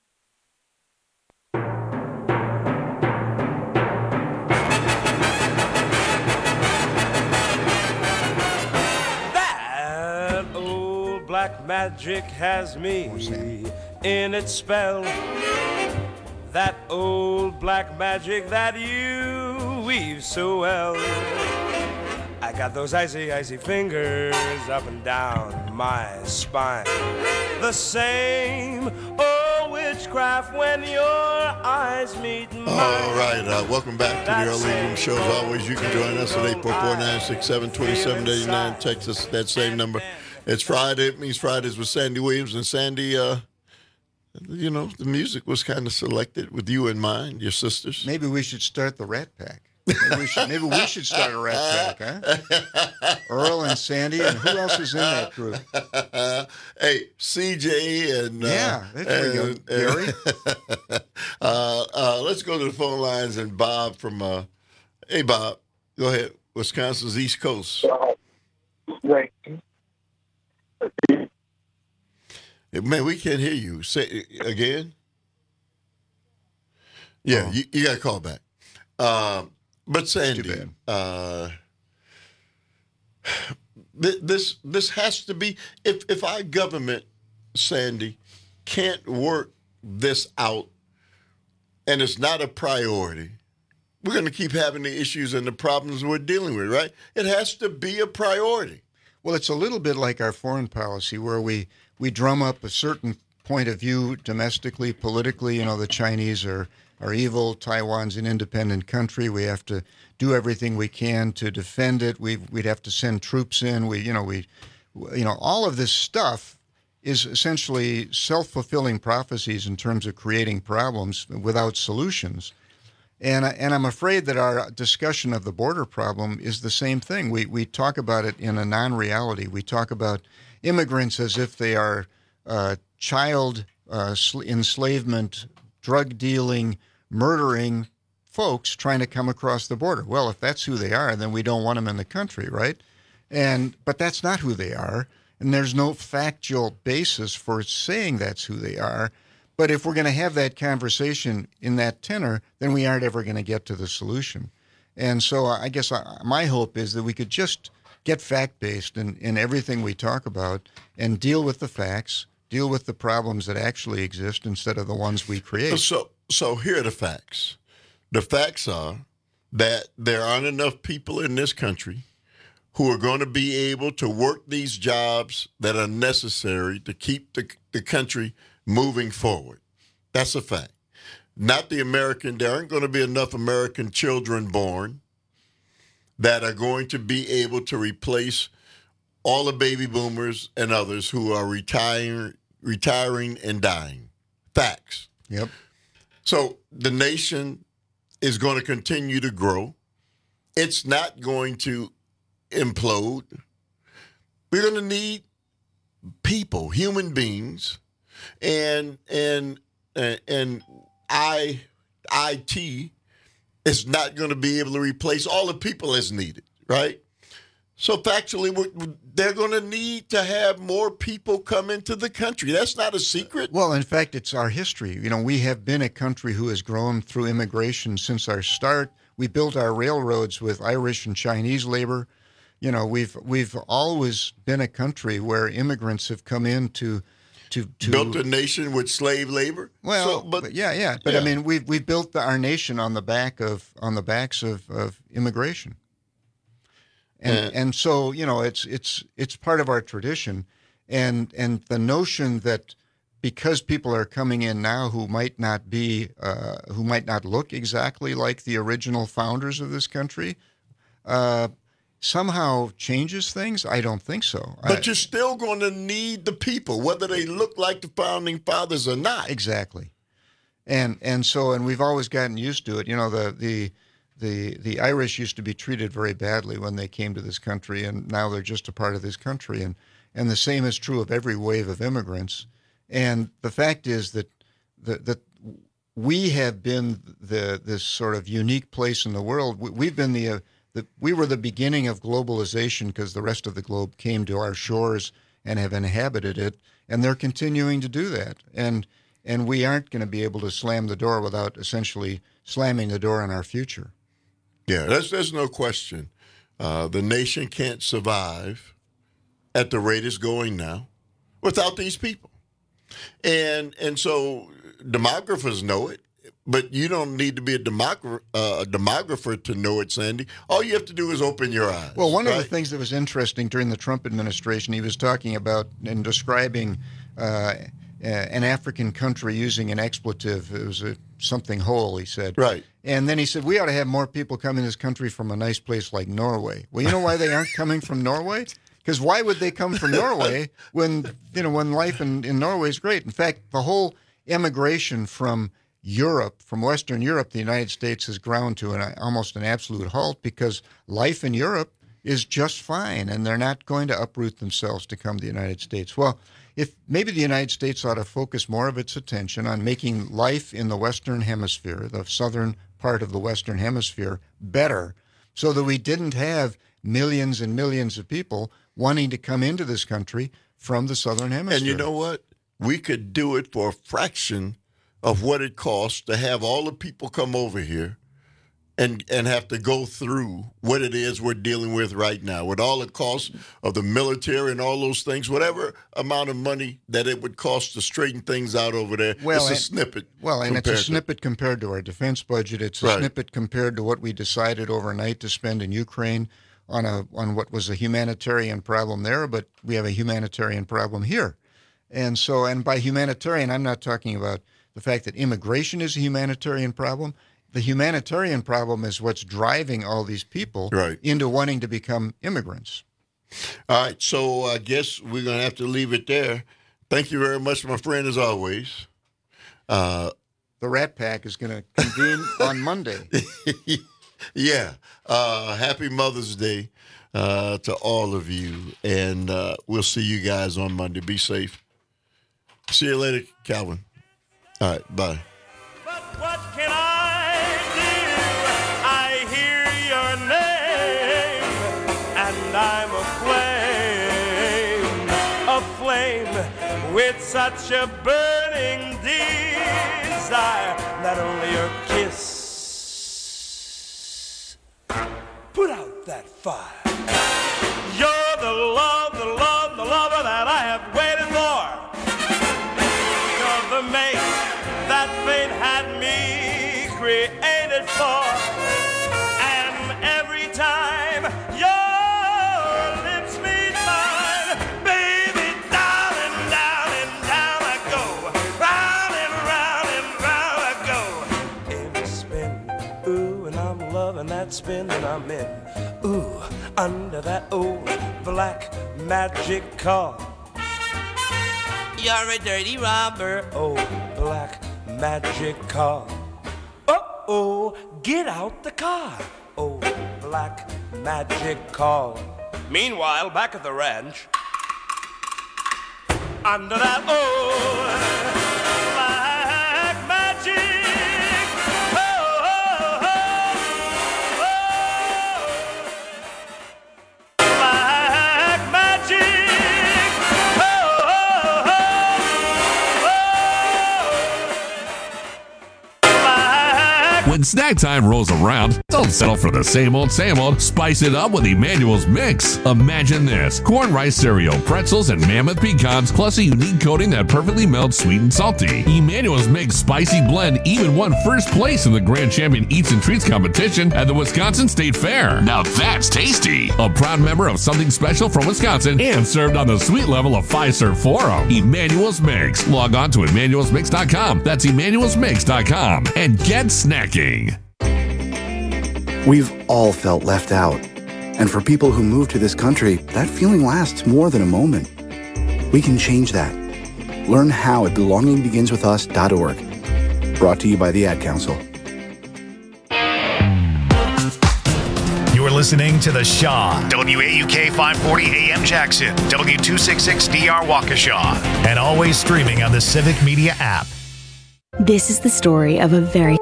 That old black magic has me in its spell. That old black magic that you weave so well. I got those icy, icy fingers up and down my spine. The same old witchcraft when your eyes meet mine. All right, welcome back to the Early Room Show. As always, you can join us at 844-967-2789. Text us that same number. It's Friday. It means Fridays with Sandy Williams. And Sandy, you know, the music was kind of selected with you in mind, your sisters. Maybe we should start the Rat Pack. Maybe we should start a Rat Pack, huh? Earl and Sandy, and who else is in that group? Hey, CJ and yeah, that's where you go, Gary. Let's go to the phone lines and Bob from. Hey, Bob, go ahead. Wisconsin's East Coast. Right. Man, we can't hear you. Say it again. Yeah, you got to call back. But Sandy, this has to be if our government, Sandy, can't work this out, and it's not a priority, we're going to keep having the issues and the problems we're dealing with, right? It has to be a priority. Well, it's a little bit like our foreign policy, where we drum up a certain point of view domestically, politically. You know, the Chinese are evil. Taiwan's an independent country. We have to do everything we can to defend it. We'd have to send troops in. All of this stuff is essentially self-fulfilling prophecies in terms of creating problems without solutions. And I'm afraid that our discussion of the border problem is the same thing. We talk about it in a non-reality. We talk about immigrants as if they are child enslavement, drug dealing, murdering folks trying to come across the border. Well, if that's who they are, then we don't want them in the country, right? But that's not who they are, and there's no factual basis for saying that's who they are. But if we're going to have that conversation in that tenor, then we aren't ever going to get to the solution. And so I guess my hope is that we could just get fact-based in everything we talk about and deal with the facts, deal with the problems that actually exist instead of the ones we create. So here are the facts. The facts are that there aren't enough people in this country who are going to be able to work these jobs that are necessary to keep the country moving forward. That's a fact. There aren't going to be enough American children born that are going to be able to replace all the baby boomers and others who are retiring and dying. Facts. Yep. So the nation is going to continue to grow. It's not going to implode. We're going to need people, human beings, and IT is not going to be able to replace all the people as needed, right? So factually, they're going to need to have more people come into the country. That's not a secret. Well, in fact, it's our history. You know, we have been a country who has grown through immigration since our start. We built our railroads with Irish and Chinese labor. You know, we've always been a country where immigrants have come in to built a nation with slave labor. Well, but I mean, we've built our nation on the backs of immigration, and so it's part of our tradition, and the notion that because people are coming in now who might not look exactly like the original founders of this country, somehow changes things? I don't think so. But you're still going to need the people, whether they look like the founding fathers or not. Exactly. And we've always gotten used to it. The Irish used to be treated very badly when they came to this country, and now they're just a part of this country. And the same is true of every wave of immigrants. And the fact is that we have been this sort of unique place in the world. We've been we were the beginning of globalization because the rest of the globe came to our shores and have inhabited it, and they're continuing to do that. And we aren't going to be able to slam the door without essentially slamming the door on our future. Yeah, there's no question. The nation can't survive at the rate it's going now without these people. And so demographers know it. But you don't need to be a demographer to know it, Sandy. All you have to do is open your eyes. Well, one of the things that was interesting during the Trump administration, he was talking about and describing an African country using an expletive. It was something whole, he said. Right. And then he said, we ought to have more people come in this country from a nice place like Norway. Well, you know why they aren't coming from Norway? Because why would they come from Norway when life in Norway is great? In fact, the whole emigration from Europe, from Western Europe, the United States has ground to almost an absolute halt because life in Europe is just fine, and they're not going to uproot themselves to come to the United States. Well, if maybe the United States ought to focus more of its attention on making life in the Western Hemisphere, the southern part of the Western Hemisphere, better, so that we didn't have millions and millions of people wanting to come into this country from the Southern Hemisphere. And you know what? We could do it for a fraction of what it costs to have all the people come over here and have to go through what it is we're dealing with right now, with all the costs of the military and all those things, whatever amount of money that it would cost to straighten things out over there. It's a snippet. Well, and it's a snippet compared to our defense budget. It's a snippet compared to what we decided overnight to spend in Ukraine on what was a humanitarian problem there, but we have a humanitarian problem here. And by humanitarian, I'm not talking about the fact that immigration is a humanitarian problem. The humanitarian problem is what's driving all these people into wanting to become immigrants. All right, so I guess we're going to have to leave it there. Thank you very much, my friend, as always. The Rat Pack is going to convene on Monday. Yeah. Happy Mother's Day to all of you, and we'll see you guys on Monday. Be safe. See you later, Calvin. All right, bye. But what can I do? I hear your name, and I'm aflame with such a burning desire that only your kiss put out that fire. You're the lover that I have waited for. You're the mate that fate had me created for. And every time your lips meet mine, baby, darling, darling, down I go. Round and round and round I go. Every spin, ooh, and I'm loving that spin that I'm in. Ooh, under that old black magic car. You're a dirty robber, oh, black magic car. Uh-oh, get out the car, oh, black magic car. Meanwhile, back at the ranch, under that old black magic, oh, oh, oh, oh. Black magic, oh, oh, oh, oh. When When snack time rolls around, don't settle for the same old, spice it up with Emmanuel's Mix. Imagine this: corn rice cereal, pretzels, and mammoth pecans, plus a unique coating that perfectly melts sweet and salty. Emmanuel's Mix Spicy Blend even won first place in the Grand Champion Eats and Treats competition at the Wisconsin State Fair. Now that's tasty. A proud member of Something Special from Wisconsin and served on the sweet level of Fiserv Forum. Emmanuel's Mix. Log on to emmanuelsmix.com. That's emmanuelsmix.com and get snacking. We've all felt left out. And for people who move to this country, that feeling lasts more than a moment. We can change that. Learn how at belongingbeginswithus.org. Brought to you by the Ad Council. You're listening to The Shaw, WAUK 540 AM Jackson, W266DR Waukesha, and always streaming on the Civic Media app. This is the story of a very